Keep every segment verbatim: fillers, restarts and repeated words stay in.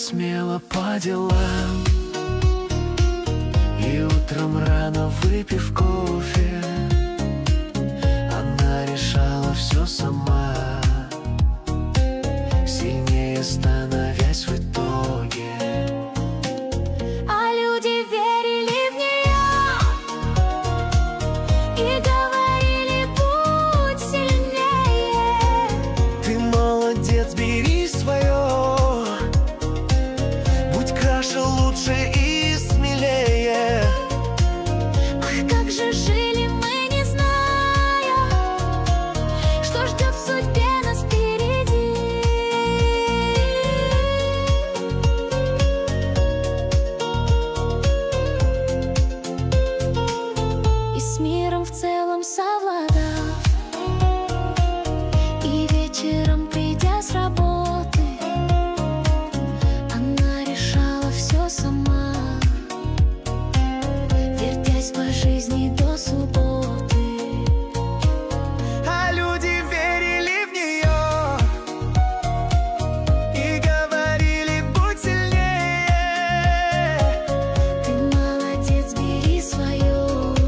смело по делам, и утром рано, выпив кофе, она решала все сама, сильнее становясь в итоге. А люди верили в нее и говорили: будь сильнее. Ты молодец, бери свое, будь краше, лучше и смелее. Ах, как же жили мы, не зная, что ждет в судьбе нас впереди. И с миром в целом совладав, и вечером, придя с работы, она решала все сама, вертясь по жизни до субботы. А люди верили в нее и говорили: будь сильнее. Ты молодец, бери свое,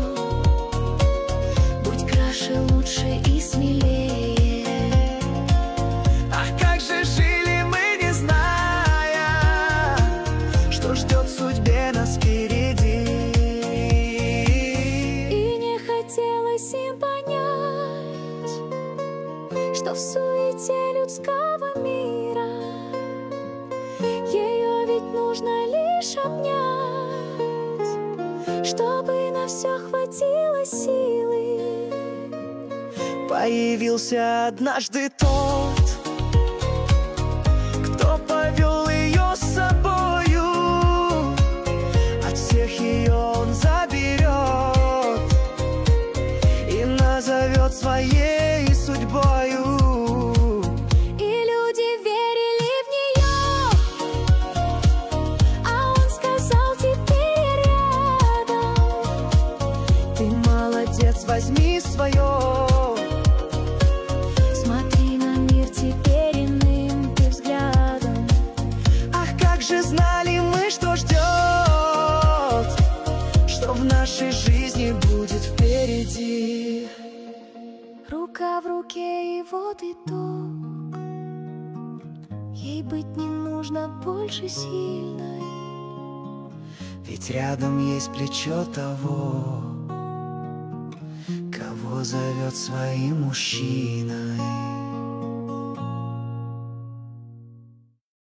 будь краше, лучше и смелее. Ах, как же жили мы, не зная, что ждет в судьбе нас впереди. И не хотелось им понять, что в суете людского мира ее ведь нужно лишь обнять, чтобы на все хватило силы. Появился однажды тот, кто повел ее с собою, от всех ее он заберет и назовет своей судьбою. И люди верили в нее, а он сказал: теперь рядом. Ты молодец, возьми свое, Смотри на мир теперь иным ты взглядом. ах, как же знали мы, что ждет, что в нашей жизни будет впереди. Рука в руке, и вот итог. Ей быть не нужно больше сильной, Ведь рядом есть плечо того, кого зовет своим мужчиной.